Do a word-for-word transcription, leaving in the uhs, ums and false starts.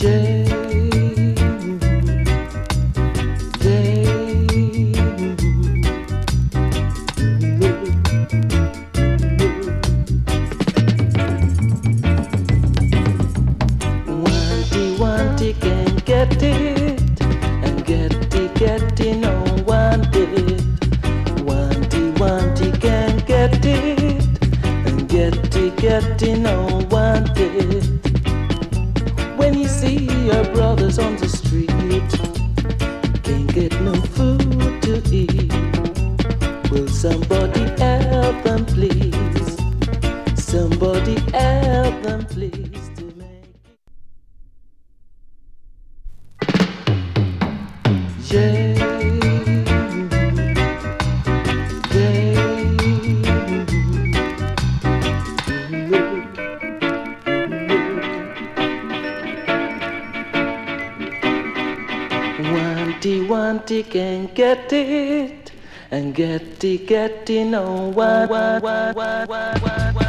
Yeah. Get it, and get it, get it, no one did. Want it, want it, can get it, and get it, get it, no one did. When you see your brothers on the street, can't get no food to eat, will somebody help them please? Somebody help them please. Yeah, yeah. Wanty, wanty can get it, and get it, get it, no one, one, one, one, one, one.